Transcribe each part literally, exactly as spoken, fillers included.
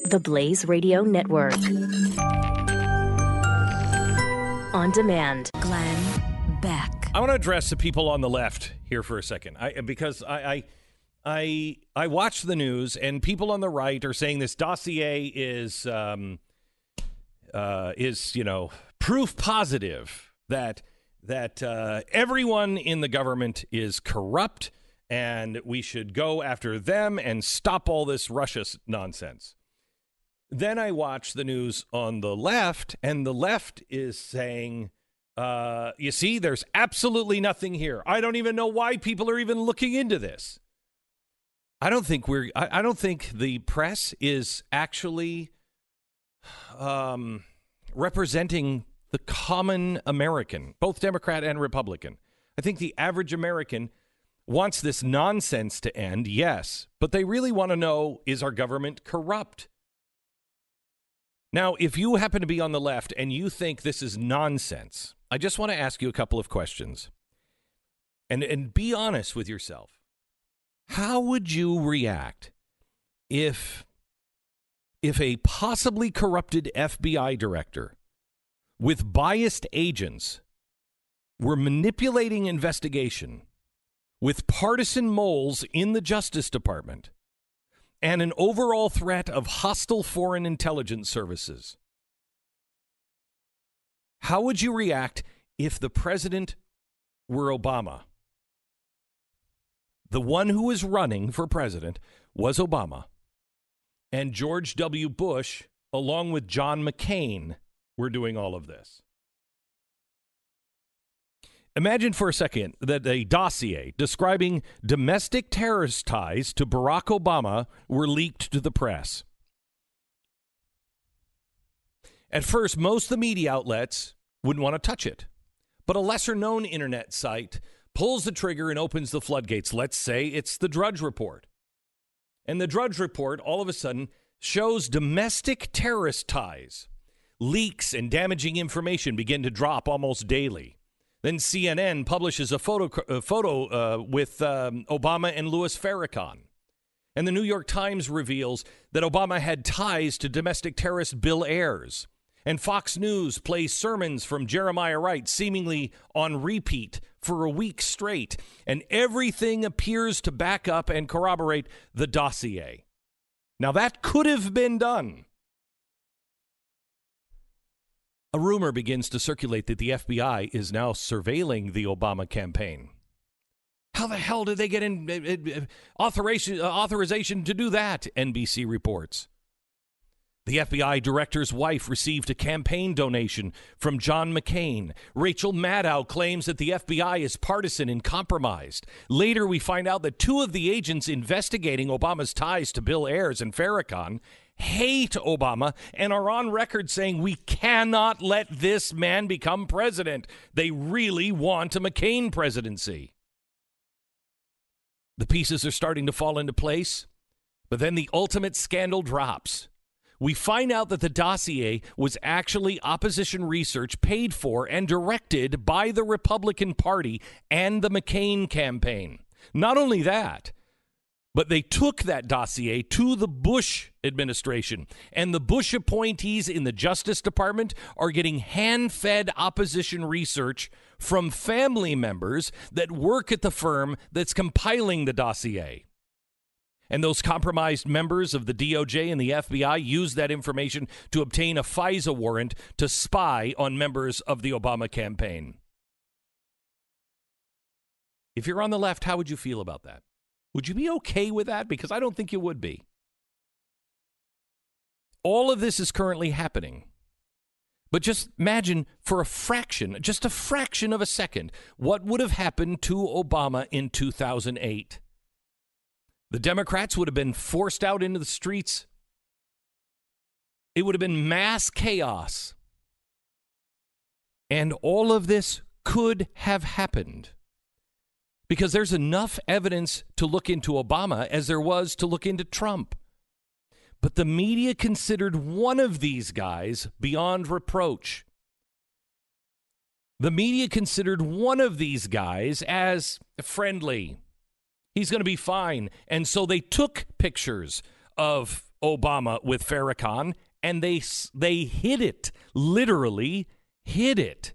The Blaze Radio Network. On demand. Glenn Beck. I want to address the people on the left here for a second, I, because I, I, I, I watch the news and people on the right are saying this dossier is, um, uh, is you know, proof positive that that uh, everyone in the government is corrupt and we should go after them and stop all this Russia nonsense. Then I watch the news on the left, and the left is saying, uh, you see, there's absolutely nothing here. I don't even know why people are even looking into this. I don't think we're, I, I don't think the press is actually um, representing the common American, both Democrat and Republican. I think the average American wants this nonsense to end, yes, but they really want to know, is our government corrupt? Now, if you happen to be on the left and you think this is nonsense, I just want to ask you a couple of questions. And, and be honest with yourself. How would you react if, if a possibly corrupted F B I director with biased agents were manipulating investigation with partisan moles in the Justice Department and an overall threat of hostile foreign intelligence services? How would you react if the president were Obama? The one who was running for president was Obama, and George W. Bush, along with John McCain, were doing all of this. Imagine for a second that a dossier describing domestic terrorist ties to Barack Obama were leaked to the press. At first, most of the media outlets wouldn't want to touch it. But a lesser-known internet site pulls the trigger and opens the floodgates. Let's say it's the Drudge Report. And the Drudge Report, all of a sudden, shows domestic terrorist ties. Leaks and damaging information begin to drop almost daily. Then C N N publishes a photo a photo uh, with um, Obama and Louis Farrakhan. And the New York Times reveals that Obama had ties to domestic terrorist Bill Ayers. And Fox News plays sermons from Jeremiah Wright, seemingly on repeat for a week straight. And everything appears to back up and corroborate the dossier. Now, that could have been done. A rumor begins to circulate that the F B I is now surveilling the Obama campaign. How the hell did they get in, uh, authorization, uh, authorization to do that? N B C reports. The F B I director's wife received a campaign donation from John McCain. Rachel Maddow claims that the F B I is partisan and compromised. Later, we find out that two of the agents investigating Obama's ties to Bill Ayers and Farrakhan hate Obama and are on record saying we cannot let this man become president. They really want a McCain presidency. The pieces are starting to fall into place, but then the ultimate scandal drops. We find out that the dossier was actually opposition research paid for and directed by the Republican Party and the McCain campaign. Not only that, but they took that dossier to the Bush administration, and the Bush appointees in the Justice Department are getting hand-fed opposition research from family members that work at the firm that's compiling the dossier. And those compromised members of the D O J and the F B I used that information to obtain a FISA warrant to spy on members of the Obama campaign. If you're on the left, how would you feel about that? Would you be okay with that? Because I don't think you would be. All of this is currently happening. But just imagine for a fraction, just a fraction of a second, what would have happened to Obama in two thousand eight. The Democrats would have been forced out into the streets. It would have been mass chaos. And all of this could have happened because there's enough evidence to look into Obama as there was to look into Trump. But the media considered one of these guys beyond reproach. The media considered one of these guys as friendly. He's going to be fine. And so they took pictures of Obama with Farrakhan, and they they hid it, literally hid it.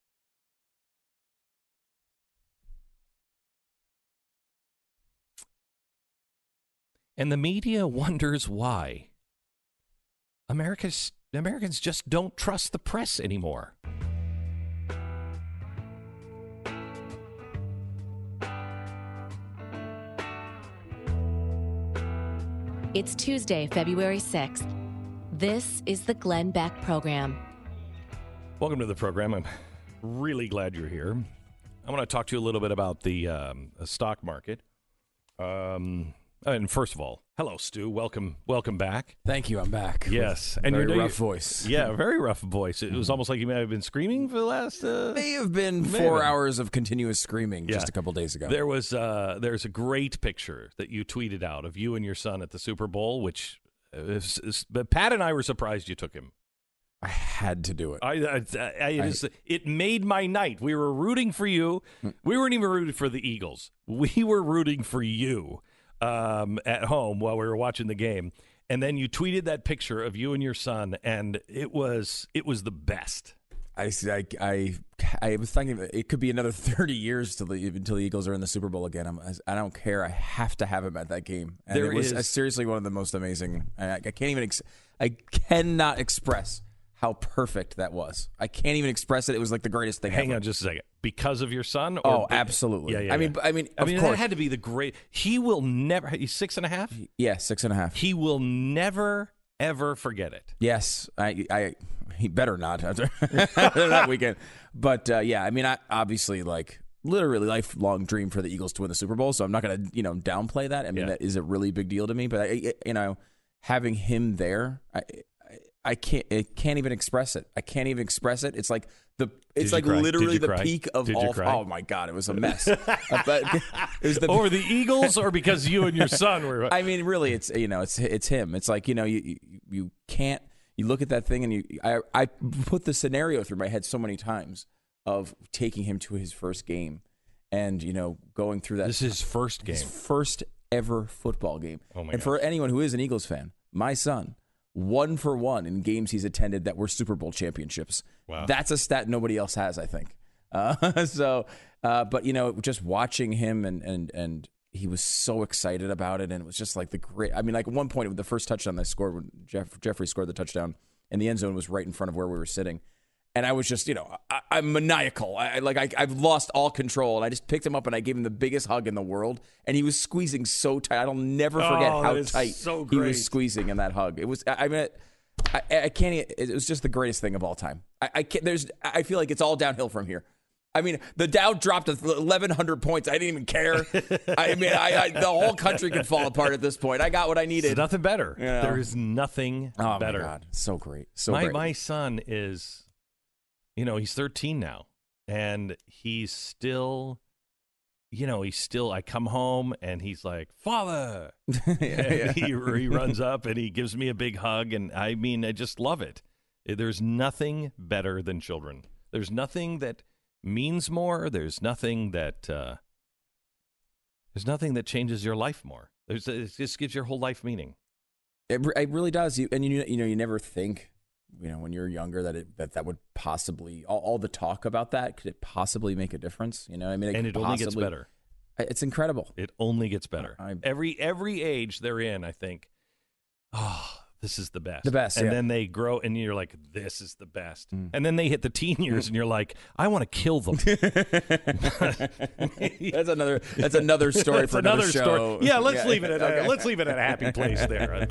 And the media wonders why. America's, Americans just don't trust the press anymore. It's Tuesday, February sixth. This is the Glenn Beck Program. Welcome to the program. I'm really glad you're here. I want to talk to you a little bit about the, um, the stock market. Um, and first of all, hello, Stu. Welcome, welcome back. Thank you. I'm back. Yes, and your rough voice. Yeah, very rough voice. It was almost like you may have been screaming for the last. Uh, may have been may four have been. hours of continuous screaming yeah. just a couple days ago. There was uh, there's a great picture that you tweeted out of you and your son at the Super Bowl, which is, is, but Pat and I were surprised you took him. I had to do it. I, I, I, it, is, it made my night. We were rooting for you. We weren't even rooting for the Eagles. We were rooting for you um, at home while we were watching the game. And then you tweeted that picture of you and your son, and it was it was the best. I, I, I, I was thinking it could be another thirty years till the, until the Eagles are in the Super Bowl again. I'm, I don't care. I have to have him at that game. And there it was is, seriously one of the most amazing. I, I can't even. Ex, I cannot express how perfect that was. I can't even express it. It was like the greatest thing Hang ever. on just a second. Because of your son? Or oh, absolutely. Yeah, yeah, I yeah. mean, I mean, I of mean, course. that had to be the great. He will never. He's six and a half. Yeah, six and a half. He will never ever forget it. Yes, I, I, he better not after, after that weekend. But uh, yeah, I mean, I obviously like literally lifelong dream for the Eagles to win the Super Bowl. So I'm not going to you know downplay that. I mean, yeah. that is a really big deal to me. But I, you know, having him there, I, I can't, I can't even express it. I can't even express it. It's like the, it's like cry? literally the cry? peak of Did all. cry? Oh my God, it was a mess. uh, but it was the, Over the Eagles, or because you and your son were. I mean, really, it's you know, it's it's him. It's like you know, you you, you can't. You look at that thing, and you. I I put the scenario through my head so many times of taking him to his first game, and you know, going through that. This is his first game. His first ever football game. Oh my and gosh. for anyone who is an Eagles fan, my son. One for one in games he's attended that were Super Bowl championships. Wow. That's a stat nobody else has, I think. Uh, so, uh, but you know, just watching him and and and he was so excited about it, and it was just like the great. I mean, like at one point, the first touchdown they scored when Jeff, Jeffrey scored the touchdown, and the end zone was right in front of where we were sitting. And I was just, you know, I, I'm maniacal. I like I, I've lost all control, and I just picked him up and I gave him the biggest hug in the world. And he was squeezing so tight. I'll never forget Oh, how that is tight so he great. was squeezing in that hug. It was, I, I mean, I, I can't. It was just the greatest thing of all time. I, I can't. There's. I feel like it's all downhill from here. I mean, the Dow dropped to eleven hundred points. I didn't even care. I mean, I, I, the whole country could fall apart at this point. I got what I needed. There's nothing better. You know? There is nothing Oh better. my God, so great, so my great. my son is, you know, he's thirteen now, and he's still, you know, he's still. I come home and he's like, "Father," yeah, yeah. he, he runs up and he gives me a big hug, and I mean, I just love it. There's nothing better than children. There's nothing that means more. There's nothing that uh, there's nothing that changes your life more. There's it just gives your whole life meaning. It, re- it really does. You and you you know you never think, you know, when you're younger that it that, that would possibly all, all the talk about that could it possibly make a difference? You know, I mean, it And could it only gets possibly- better. It's incredible. It only gets better. I- every every age they're in, I think, oh, this is the best. The best, And yeah. then they grow, and you're like, this is the best. Mm. And then they hit the teen years, and you're like, I want to kill them. That's another. That's another story That's for another, another show. story. Yeah, let's Yeah. leave it at a, Okay. let's leave it at a happy place there.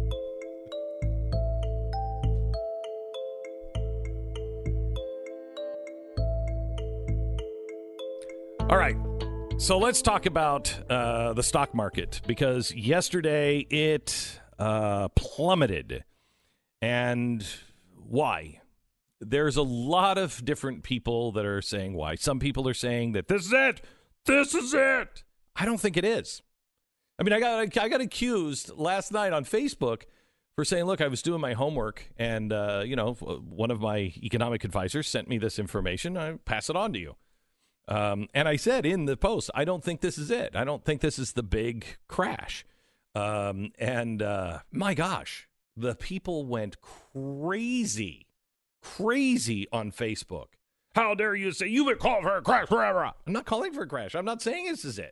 All right. So let's talk about uh, the stock market, because yesterday it uh, plummeted. And why? There's a lot of different people that are saying why. Some people are saying that this is it. This is it. I don't think it is. I mean, I got I got accused last night on Facebook for saying, look, I was doing my homework, and, uh, you know, one of my economic advisors sent me this information. I pass it on to you. Um, and I said in the post, I don't think this is it. I don't think this is the big crash. Um, and uh, my gosh, the people went crazy, crazy on Facebook. How dare you say you've been called for a crash forever? I'm not calling for a crash. I'm not saying this is it.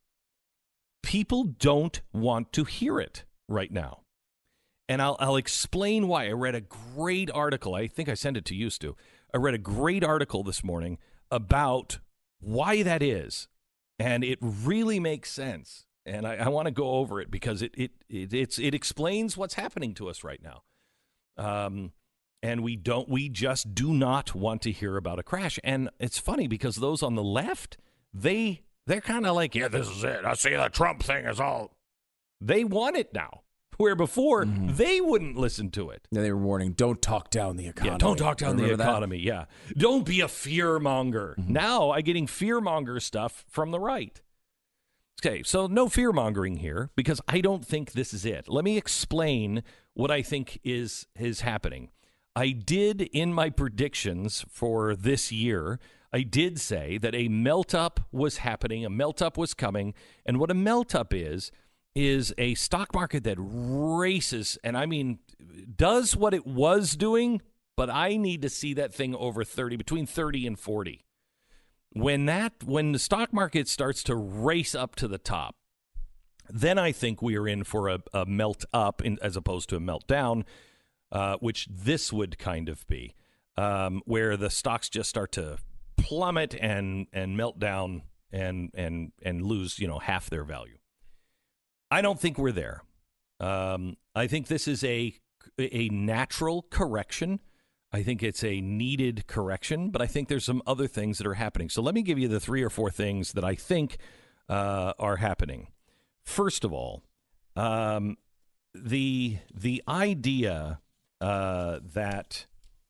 People don't want to hear it right now. And I'll, I'll explain why. I read a great article. I think I sent it to you, Stu. I read a great article this morning about why that is. And it really makes sense. And I, I want to go over it because it it it it's, it explains what's happening to us right now. Um, and we don't we just do not want to hear about a crash. And it's funny because those on the left, they they're kind of like, yeah, this is it. I see the Trump thing is all. They want it now. Where before, mm-hmm. they wouldn't listen to it. Yeah, they were warning, don't talk down the economy. Yeah, don't talk down Remember the economy, that? yeah. Don't be a fear monger. Mm-hmm. Now I'm getting fear monger stuff from the right. Okay, so no fear mongering here because I don't think this is it. Let me explain what I think is, is happening. I did, in my predictions for this year, I did say that a melt-up was happening, a melt-up was coming, and what a melt-up is, is a stock market that races, and I mean, does what it was doing, but I need to see that thing over thirty, between thirty and forty. When that, when the stock market starts to race up to the top, then I think we are in for a, a melt up in, as opposed to a meltdown, uh, which this would kind of be, um, where the stocks just start to plummet and and melt down and and and lose, you know, half their value. I don't think we're there. Um, I think this is a a natural correction. I think it's a needed correction, but I think there's some other things that are happening. So let me give you the three or four things that I think uh, are happening. First of all, um, the the idea uh, that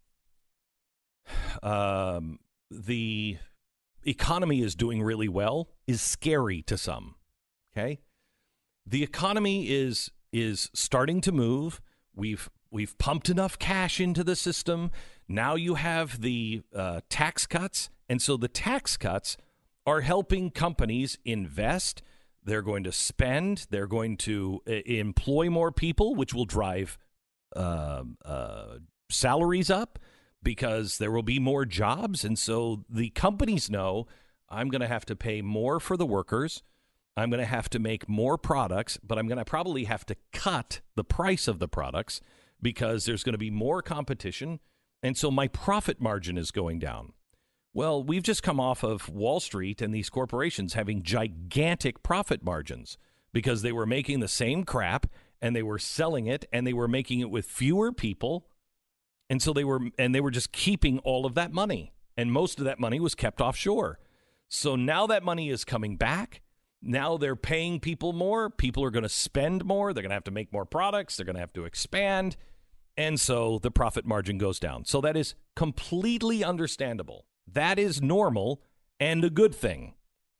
um, the economy is doing really well is scary to some. Okay. The economy is is starting to move. We've we've pumped enough cash into the system. Now you have the uh, tax cuts, and so the tax cuts are helping companies invest. They're going to spend. They're going to uh, employ more people, which will drive uh, uh, salaries up because there will be more jobs, and so the companies know I'm going to have to pay more for the workers. I'm going to have to make more products, but I'm going to probably have to cut the price of the products because there's going to be more competition. And so my profit margin is going down. Well, we've just come off of Wall Street and these corporations having gigantic profit margins because they were making the same crap and they were selling it and they were making it with fewer people. And so they were and they were just keeping all of that money. And most of that money was kept offshore. So now that money is coming back. Now they're paying people more. People are going to spend more. They're going to have to make more products. They're going to have to expand. And so the profit margin goes down. So that is completely understandable. That is normal and a good thing.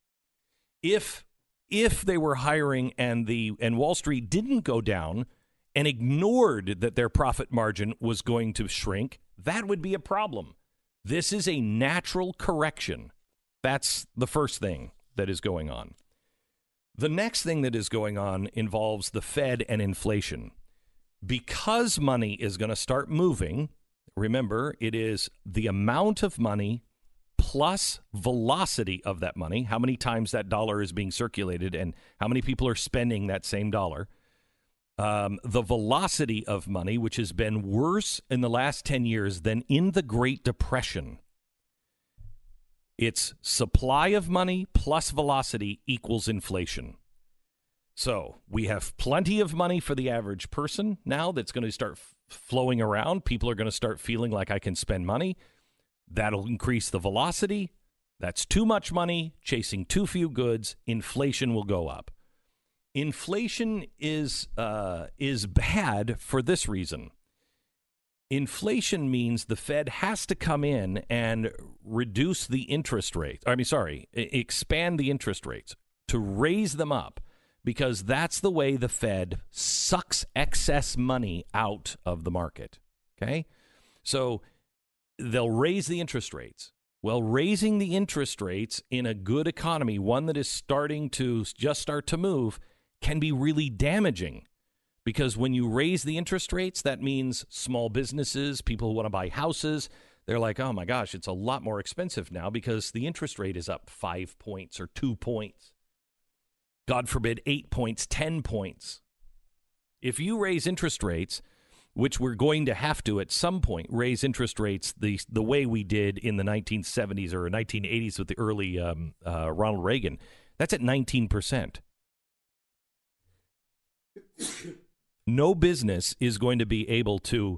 If if they were hiring and the and Wall Street didn't go down and ignored that their profit margin was going to shrink, that would be a problem. This is a natural correction. That's the first thing that is going on. The next thing that is going on involves the Fed and inflation. Because money is going to start moving, remember, it is the amount of money plus velocity of that money, how many times that dollar is being circulated and how many people are spending that same dollar. Um, the velocity of money, which has been worse in the last ten years than in the Great Depression. It's supply of money plus velocity equals inflation. So we have plenty of money for the average person now that's going to start f- flowing around. People are going to start feeling like I can spend money. That'll increase the velocity. That's too much money, chasing too few goods. Inflation will go up. Inflation is uh, is bad for this reason. Inflation means the Fed has to come in and reduce the interest rate. I mean, sorry, expand the interest rates to raise them up because that's the way the Fed sucks excess money out of the market. Okay? So they'll raise the interest rates. Well, raising the interest rates in a good economy, one that is starting to just start to move, can be really damaging. Because when you raise the interest rates, that means small businesses, people who want to buy houses, they're like, oh my gosh, it's a lot more expensive now because the interest rate is up five points or two points. God forbid, eight points, ten points. If you raise interest rates, which we're going to have to at some point raise interest rates the the way we did in the nineteen seventies or nineteen eighties with the early um, uh, Ronald Reagan, that's at nineteen percent. No business is going to be able to,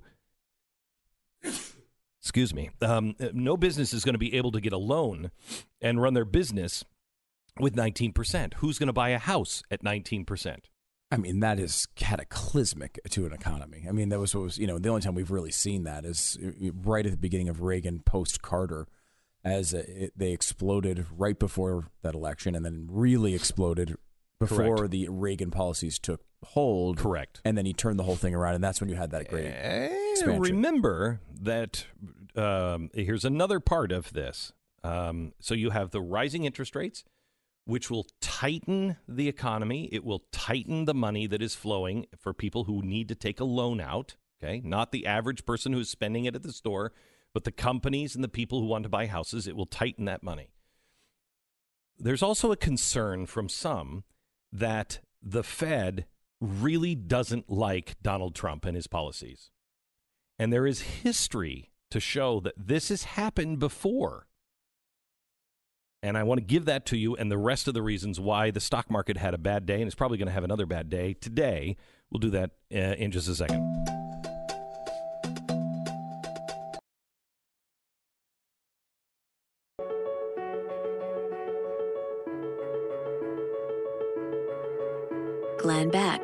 excuse me, um, no business is going to be able to get a loan and run their business with nineteen percent. Who's going to buy a house at nineteen percent? I mean, that is cataclysmic to an economy. I mean, that was what was, you know, the only time we've really seen that is right at the beginning of Reagan, post-Carter, as it, they exploded right before that election and then really exploded before Correct. The Reagan policies took hold. Correct. And then he turned the whole thing around, and that's when you had that great expansion. Remember that um, here's another part of this. Um, so you have the rising interest rates, which will tighten the economy. It will tighten the money that is flowing for people who need to take a loan out, okay? Not the average person who's spending it at the store, but the companies and the people who want to buy houses. It will tighten that money. There's also a concern from some that the Fed really doesn't like Donald Trump and his policies. And there is history to show that this has happened before. And I want to give that to you and the rest of the reasons why the stock market had a bad day, and it's probably going to have another bad day today. We'll do that uh, in just a second. Glenn Beck.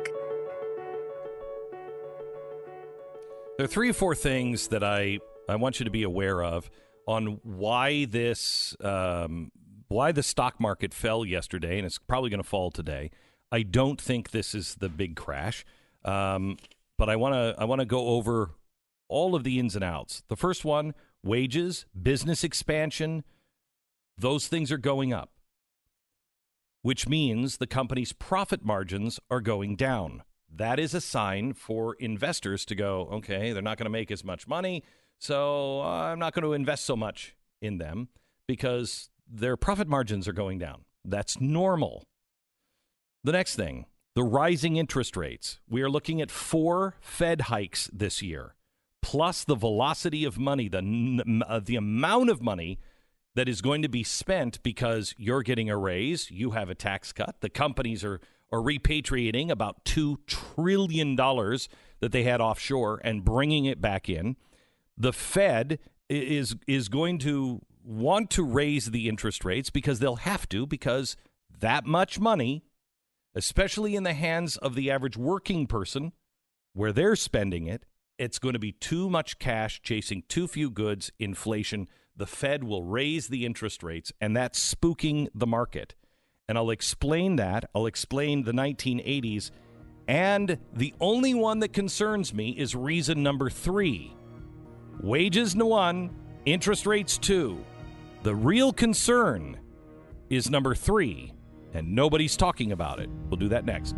There are three or four things that I, I want you to be aware of on why this um, why the stock market fell yesterday, and it's probably going to fall today. I don't think this is the big crash, um, but I want to I want to go over all of the ins and outs. The first one, wages, business expansion, those things are going up, which means the company's profit margins are going down. That is a sign for investors to go, okay, they're not going to make as much money, so I'm not going to invest so much in them because their profit margins are going down. That's normal. The next thing, the rising interest rates. We are looking at four Fed hikes this year, plus the velocity of money, the, uh, the amount of money that is going to be spent because you're getting a raise, you have a tax cut, the companies are, are repatriating about two trillion dollars that they had offshore and bringing it back in. The Fed is is going to want to raise the interest rates because they'll have to, because that much money, especially in the hands of the average working person, where they're spending it, it's going to be too much cash chasing too few goods, inflation. The Fed will raise the interest rates, and that's spooking the market. And I'll explain that. I'll explain the nineteen eighties. And the only one that concerns me is reason number three. Wages, one, interest rates, two. The real concern is number three, and nobody's talking about it. We'll do that next.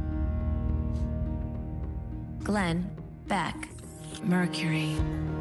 Glenn Beck, Mercury.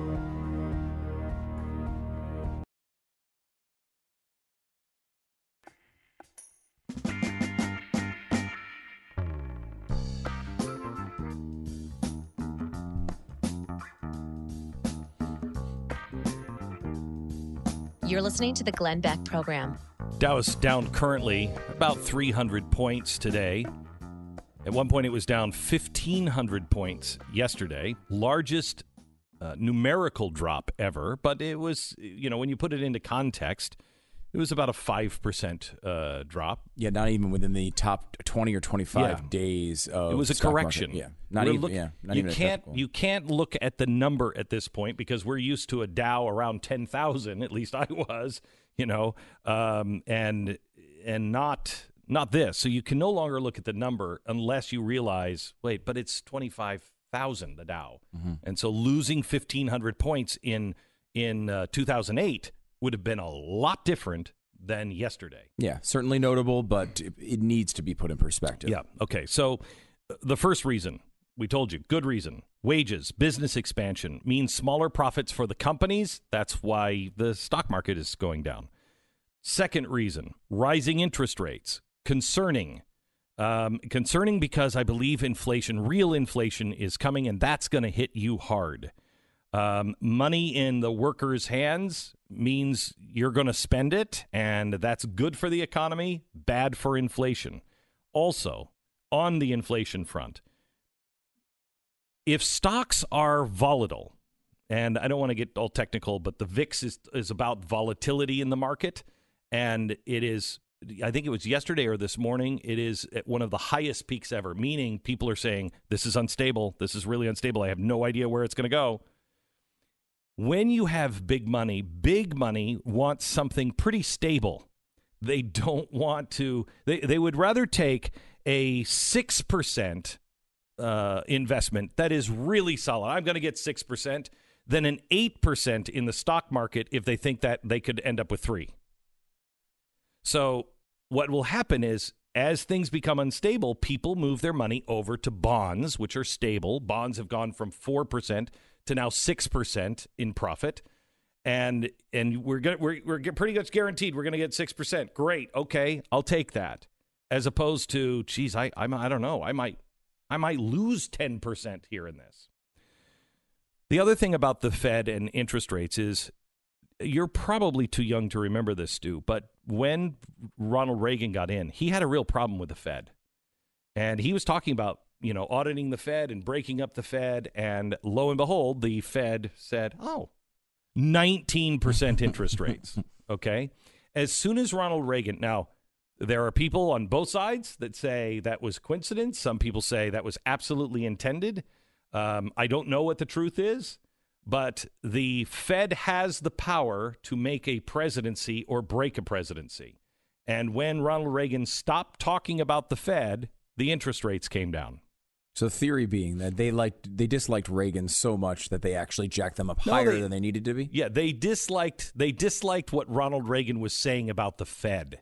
You're listening to the Glenn Beck program. Dow is down currently about three hundred points today. At one point, it was down fifteen hundred points yesterday. Largest uh, numerical drop ever. But it was, you know, when you put it into context, it was about a five percent uh, drop. Yeah, not even within the top twenty or twenty-five yeah. days of It was a stock correction. Market. Yeah, not We're even, look, yeah, not you even can't You can't look at the number at this point because we're used to a Dow around ten thousand, at least I was, you know, um, and and not not this. So you can no longer look at the number unless you realize, wait, but it's twenty-five thousand, the Dow. Mm-hmm. And so losing fifteen hundred points in, in uh, two thousand eight would have been a lot different than yesterday. Yeah, certainly notable, but it, it needs to be put in perspective. Yeah. Okay. So uh, the first reason, we told you, good reason. Wages, business expansion means smaller profits for the companies. That's why the stock market is going down. Second reason, rising interest rates. Concerning. Um, concerning because I believe inflation, real inflation is coming, and that's going to hit you hard. Um, money in the workers' hands means you're going to spend it, and that's good for the economy, bad for inflation. Also, on the inflation front, if stocks are volatile, and I don't want to get all technical, but the V I X is, is about volatility in the market, and it is, I think it was yesterday or this morning, it is at one of the highest peaks ever, meaning people are saying, this is unstable, this is really unstable, I have no idea where it's going to go. When you have big money, big money wants something pretty stable. They don't want to, they, they would rather take a six percent uh, investment that is really solid. I'm going to get six percent than an eight percent in the stock market if they think that they could end up with three. So what will happen is as things become unstable, people move their money over to bonds, which are stable. Bonds have gone from four percent to now six percent in profit. And and we're gonna, we're we're pretty much guaranteed we're going to get six percent. Great. Okay, I'll take that. As opposed to, geez, I I'm, I don't know. I might I might lose ten percent here in this. The other thing about the Fed and interest rates is you're probably too young to remember this, Stu, but when Ronald Reagan got in, he had a real problem with the Fed. And he was talking about, you know, auditing the Fed and breaking up the Fed. And lo and behold, the Fed said, oh, nineteen percent interest rates. Okay. As soon as Ronald Reagan, now, there are people on both sides that say that was coincidence. Some people say that was absolutely intended. Um, I don't know what the truth is. But the Fed has the power to make a presidency or break a presidency. And when Ronald Reagan stopped talking about the Fed, the interest rates came down. So theory being that they liked, they disliked Reagan so much that they actually jacked them up No, higher they- than they needed to be? Yeah, they disliked they disliked what Ronald Reagan was saying about the Fed.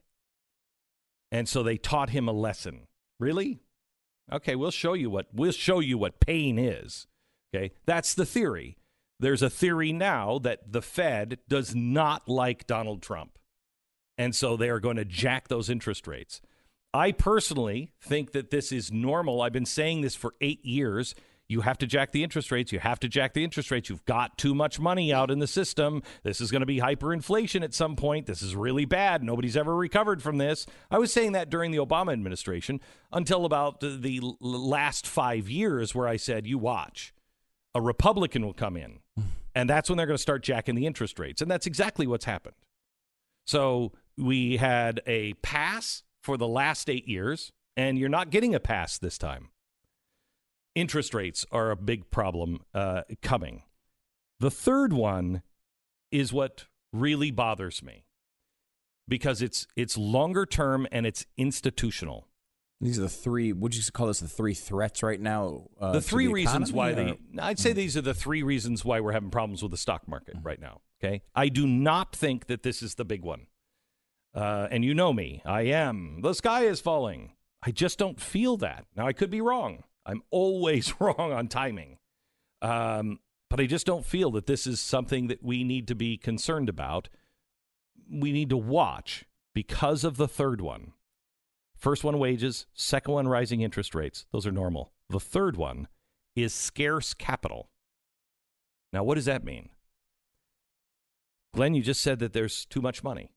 And so they taught him a lesson. Really? Okay, we'll show you what we'll show you what pain is. Okay? That's the theory. There's a theory now that the Fed does not like Donald Trump. And so they are going to jack those interest rates. I personally think that this is normal. I've been saying this for eight years. You have to jack the interest rates. You have to jack the interest rates. You've got too much money out in the system. This is going to be hyperinflation at some point. This is really bad. Nobody's ever recovered from this. I was saying that during the Obama administration until about the, the last five years where I said, you watch. A Republican will come in, and that's when they're going to start jacking the interest rates. And that's exactly what's happened. So we had a pass for the last eight years, and you're not getting a pass this time. Interest rates are a big problem uh, coming. The third one is what really bothers me because it's it's longer term and it's institutional. These are the three, would you call this the three threats right now? Uh, the to three the reasons economy, why or? they, I'd say these are the three reasons why we're having problems with the stock market right now. Okay. I do not think that this is the big one. Uh, and you know me, I am. The sky is falling. I just don't feel that. Now, I could be wrong. I'm always wrong on timing. Um, but I just don't feel that this is something that we need to be concerned about. We need to watch because of the third one. First one, wages. Second one, rising interest rates. Those are normal. The third one is scarce capital. Now, what does that mean? Glenn, you just said that there's too much money.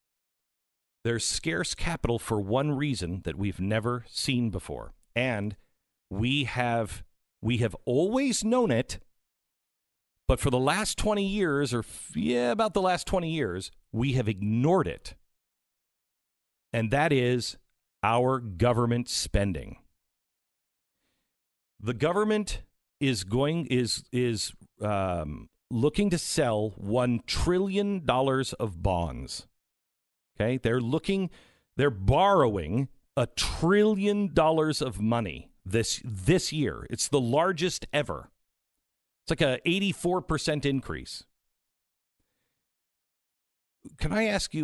There's scarce capital for one reason that we've never seen before. And we have we have always known it, but for the last twenty years, or yeah, about the last twenty years, we have ignored it. And that is our government spending. The government is going is is um, looking to sell one trillion dollars of bonds. Okay, they're looking, they're borrowing a trillion dollars of money this this year. It's the largest ever. It's like a eighty-four percent increase. Can I ask you,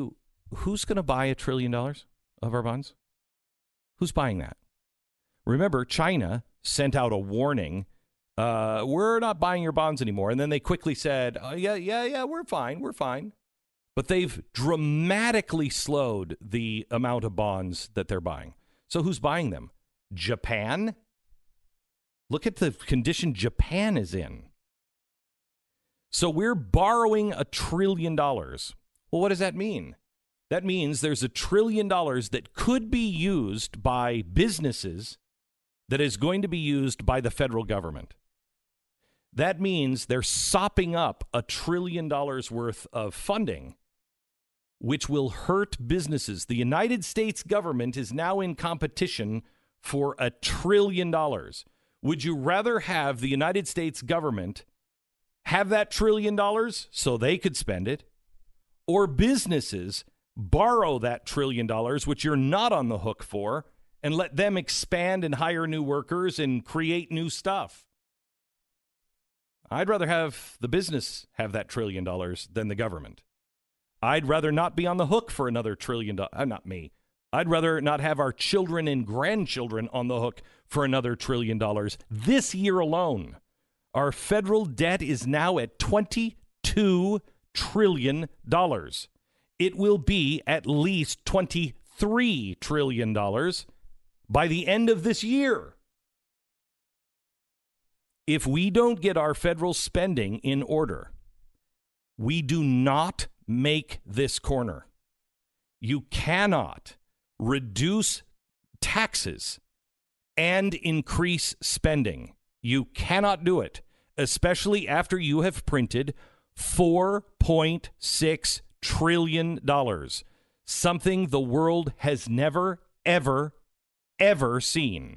who's going to buy a trillion dollars of our bonds? Who's buying that? Remember, China sent out a warning. Uh, we're not buying your bonds anymore. And then they quickly said, oh, yeah, yeah, yeah, we're fine. We're fine. But they've dramatically slowed the amount of bonds that they're buying. So who's buying them? Japan? Look at the condition Japan is in. So we're borrowing a trillion dollars. Well, what does that mean? That means there's a trillion dollars that could be used by businesses that is going to be used by the federal government. That means they're sopping up a trillion dollars worth of funding, which will hurt businesses. The United States government is now in competition for a trillion dollars. Would you rather have the United States government have that trillion dollars so they could spend it, or businesses borrow that trillion dollars, which you're not on the hook for, and let them expand and hire new workers and create new stuff? I'd rather have the business have that trillion dollars than the government. I'd rather not be on the hook for another trillion dollars. Uh, not me. I'd rather not have our children and grandchildren on the hook for another trillion dollars. This year alone, our federal debt is now at twenty-two trillion dollars. It will be at least twenty-three trillion dollars by the end of this year. If we don't get our federal spending in order, we do not make this corner. You cannot reduce taxes and increase spending. You cannot do it, especially after you have printed four point six trillion dollars, something the world has never, ever, ever seen.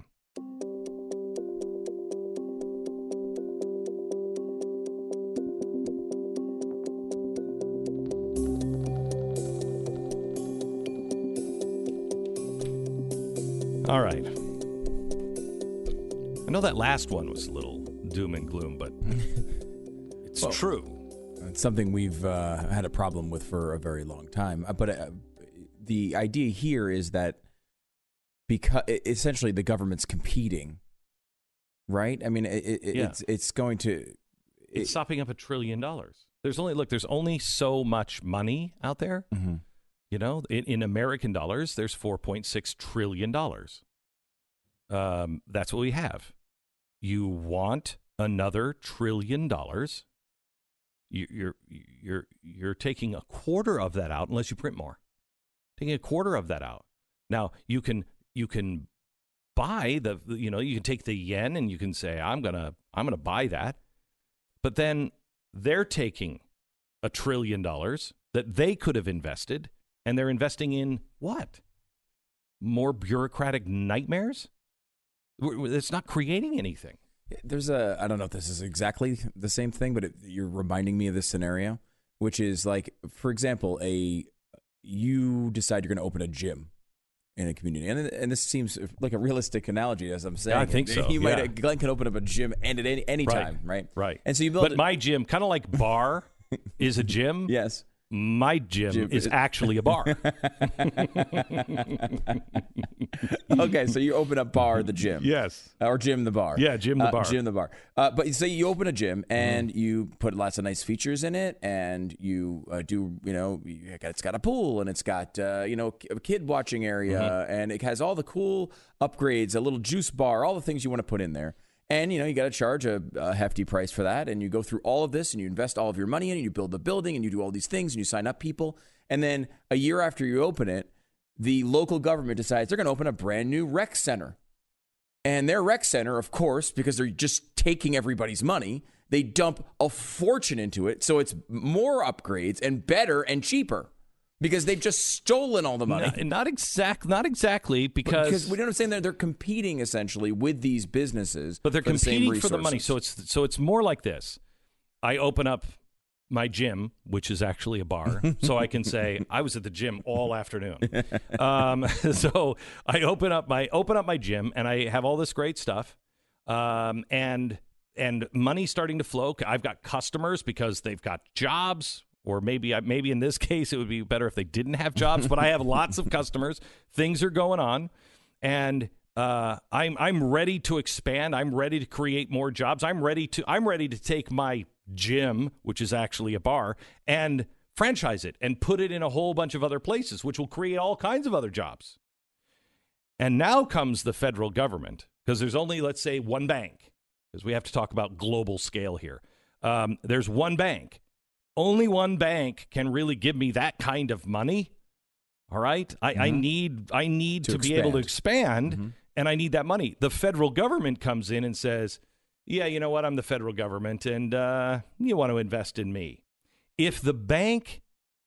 All right. I know that last one was a little doom and gloom, but it's well, true. It's something we've uh, had a problem with for a very long time. Uh, but uh, the idea here is that because essentially the government's competing, right? I mean, it, it, yeah. it's it's going to it, it's sopping up a trillion dollars. There's only look. There's only so much money out there. Mm-hmm. You know, in, in American dollars, there's four point six trillion dollars. Um, that's what we have. You want another trillion dollars? You, you're you're you're taking a quarter of that out, unless you print more. Taking a quarter of that out. Now you can you can buy the you know you can take the yen and you can say I'm gonna I'm gonna buy that, but then they're taking a trillion dollars that they could have invested. And they're investing in what? More bureaucratic nightmares? It's not creating anything. There's a, I don't know if this is exactly the same thing, but it, you're reminding me of this scenario, which is like, for example, a you decide you're going to open a gym in a community. And and this seems like a realistic analogy, as I'm saying. Yeah, I think so. You might, yeah. Glenn can open up a gym and at any, any right. time, right? Right. And so you build But a, my gym, kind of like bar is a gym. Yes. My gym, gym is actually a bar. Okay, so you open up bar the gym. Yes. Or gym the bar. Yeah, gym the uh, bar. Gym the bar. Uh, but say you open a gym and mm-hmm. you put lots of nice features in it and you uh, do, you know, it's got a pool and it's got, uh, you know, a kid watching area mm-hmm. and it has all the cool upgrades, a little juice bar, all the things you want to put in there. And, you know, you got to charge a, a hefty price for that. And you go through all of this and you invest all of your money in it. And you build the building and you do all these things and you sign up people. And then a year after you open it, the local government decides they're going to open a brand new rec center. And their rec center, of course, because they're just taking everybody's money, they dump a fortune into it. So it's more upgrades and better and cheaper. Because they've just stolen all the money. Not, not exact, not exactly, because because we don't understand that they're competing essentially with these businesses, but they're for competing the for the money. So it's so it's more like this: I open up my gym, which is actually a bar, so I can say I was at the gym all afternoon. Um, so I open up my open up my gym, and I have all this great stuff, um, and and money starting to flow. I've got customers because they've got jobs. or maybe maybe in this case it would be better if they didn't have jobs. But I have lots of customers. Things are going on, and uh, I'm I'm ready to expand. I'm ready to create more jobs. I'm ready to I'm ready to take my gym, which is actually a bar, and franchise it and put it in a whole bunch of other places, which will create all kinds of other jobs. And now comes the federal government, because there's only, let's say, one bank, because we have to talk about global scale here. Um, there's one bank. Only one bank can really give me that kind of money. All right? I, mm-hmm. I need I need to, to be able to expand, mm-hmm. and I need that money. The federal government comes in and says, yeah, you know what? I'm the federal government, and uh, you want to invest in me. If the bank,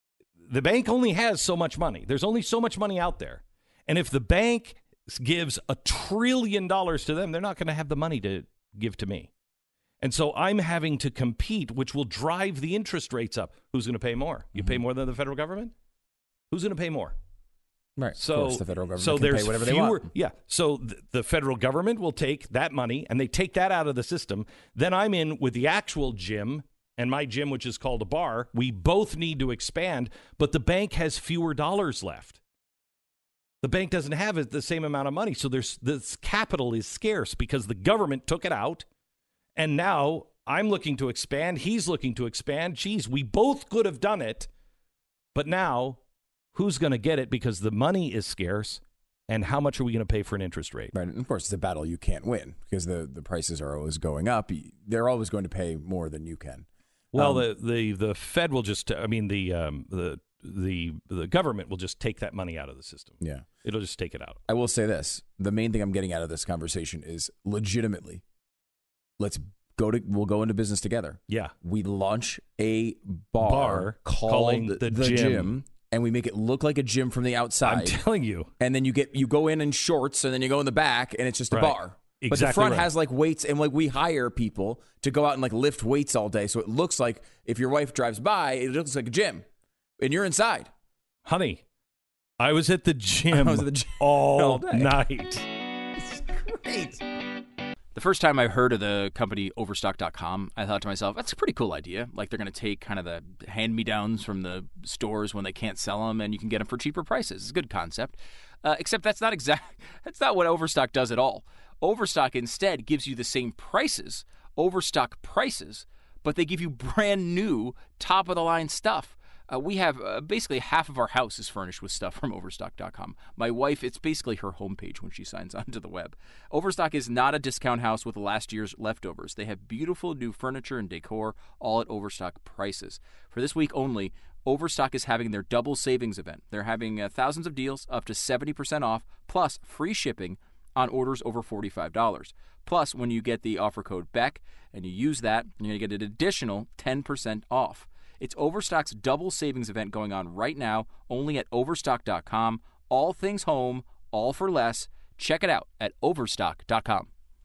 the bank only has so much money. There's only so much money out there. And if the bank gives a trillion dollars to them, they're not going to have the money to give to me. And so I'm having to compete, which will drive the interest rates up. Who's going to pay more? You mm-hmm. pay more than the federal government? Who's going to pay more? Right. So, of course, the federal government so can there's pay whatever fewer, they want. Yeah. So th- the federal government will take that money and they take that out of the system. Then I'm in with the actual gym and my gym, which is called a bar. We both need to expand, but the bank has fewer dollars left. The bank doesn't have the same amount of money. So there's this capital is scarce because the government took it out. And now I'm looking to expand. He's looking to expand. Geez, we both could have done it. But now who's going to get it because the money is scarce? And how much are we going to pay for an interest rate? Right. And of course, it's a battle you can't win because the, the prices are always going up. They're always going to pay more than you can. Well, um, the, the, the Fed will just, I mean, the, um, the, the, the government will just take that money out of the system. Yeah. It'll just take it out. I will say this. The main thing I'm getting out of this conversation is legitimately, let's go to, we'll go into business together. Yeah. We launch a bar, bar called the, the, the gym. gym. And we make it look like a gym from the outside. I'm telling you. And then you get you go in in shorts, and then you go in the back, and it's just a right. bar. Exactly but the front right. has like weights, and like we hire people to go out and like lift weights all day, so it looks like if your wife drives by, it looks like a gym, and you're inside. Honey, I was at the gym, I was at the gym all, all day. night. It's great. The first time I heard of the company Overstock dot com, I thought to myself, that's a pretty cool idea. Like they're going to take kind of the hand-me-downs from the stores when they can't sell them, and you can get them for cheaper prices. It's a good concept. Uh, except that's not exact. That's not what Overstock does at all. Overstock instead gives you the same prices, Overstock prices, but they give you brand new, top-of-the-line stuff. Uh, we have uh, basically half of our house is furnished with stuff from Overstock dot com. My wife, it's basically her homepage when she signs onto the web. Overstock is not a discount house with last year's leftovers. They have beautiful new furniture and decor, all at Overstock prices. For this week only, Overstock is having their double savings event. They're having uh, thousands of deals, up to seventy percent off, plus free shipping on orders over forty-five dollars. Plus, when you get the offer code Beck and you use that, you're going to get an additional ten percent off. It's Overstock's double savings event going on right now, only at Overstock dot com. All things home, all for less. Check it out at Overstock dot com.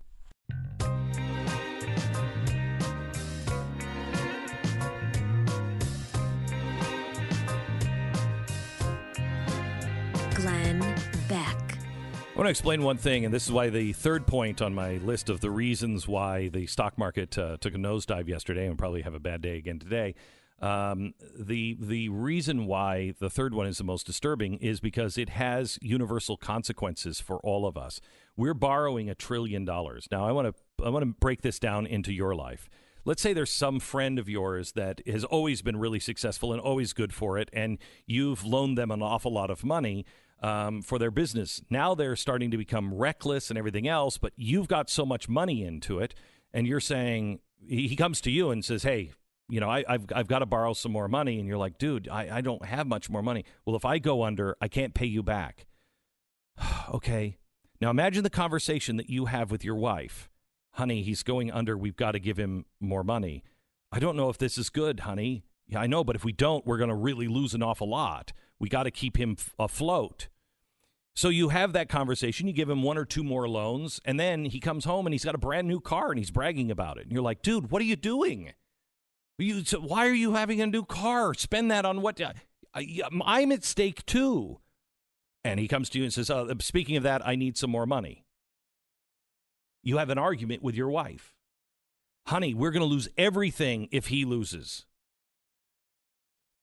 Glenn Beck. I want to explain one thing, and this is why the third point on my list of the reasons why the stock market uh, took a nosedive yesterday and probably have a bad day again today. Um, the the reason why the third one is the most disturbing is because it has universal consequences for all of us. We're borrowing a trillion dollars. Now, I want to I want to break this down into your life. Let's say there's some friend of yours that has always been really successful and always good for it, and you've loaned them an awful lot of money um, for their business. Now they're starting to become reckless and everything else, but you've got so much money into it, and you're saying, he, he comes to you and says, hey, you know, I, I've I've got to borrow some more money. And you're like, dude, I, I don't have much more money. Well, if I go under, I can't pay you back. Okay. Now imagine the conversation that you have with your wife. Honey, he's going under. We've got to give him more money. I don't know if this is good, honey. Yeah, I know, but if we don't, we're going to really lose an awful lot. We got to keep him f- afloat. So you have that conversation. You give him one or two more loans, and then he comes home and he's got a brand new car and he's bragging about it. And you're like, dude, what are you doing? You, so why are you having a new car? Spend that on what? I, I'm at stake too. And he comes to you and says, oh, speaking of that, I need some more money. You have an argument with your wife. Honey, we're going to lose everything if he loses.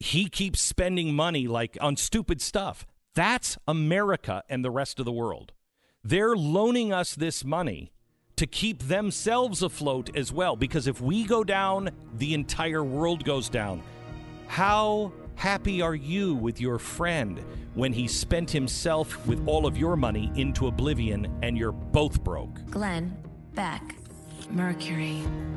he keeps spending money like on stupid stuff. That's America and the rest of the world. They're loaning us this money to keep themselves afloat as well, because if we go down, the entire world goes down. How happy are you with your friend when he spent himself with all of your money into oblivion and you're both broke? Glenn Beck. Mercury.